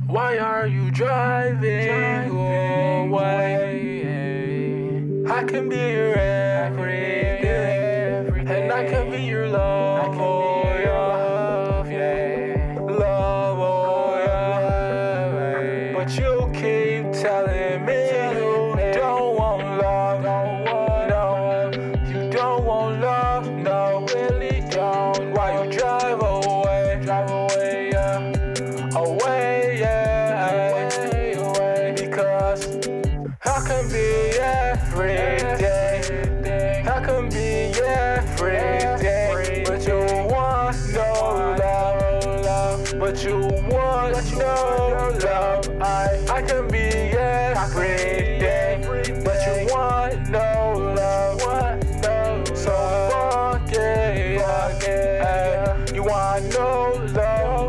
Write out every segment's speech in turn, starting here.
Why are you driving away? I can be your everything, and I can be your love, oh yeah, love, oh yeah. But you keep telling me you don't want love, no, you don't want love, no, really don't. Why you drive away, yeah, away, yeah, because I can be every day, I can be every day, but you want no love, but you want no love. I can be every day, but you want no love, so fuck it, you want no love,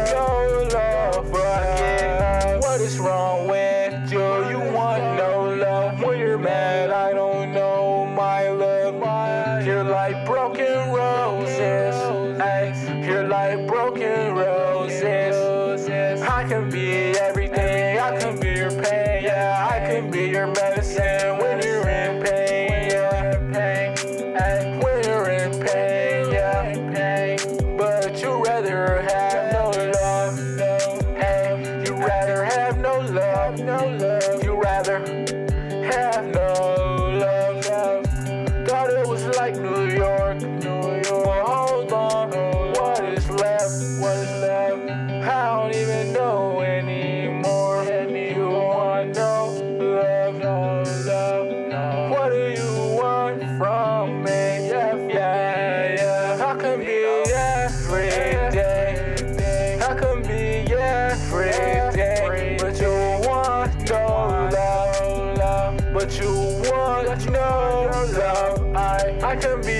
but yeah, what is wrong with you? You want no love when you're mad. I don't know, my love. You're like broken roses, you're like broken roses. I can be everything, I can be your pain, yeah, I can be your medicine when you're in pain, yeah, when you're in pain, yeah, but you rather have no love, you rather have no love, you rather have no love. Thought it was like New York, but hold on, what is left, I don't even know anymore. You want no love, what do you want from me? Yeah, I can be every day, I can be every day, but you want no love, but you want no love. I can be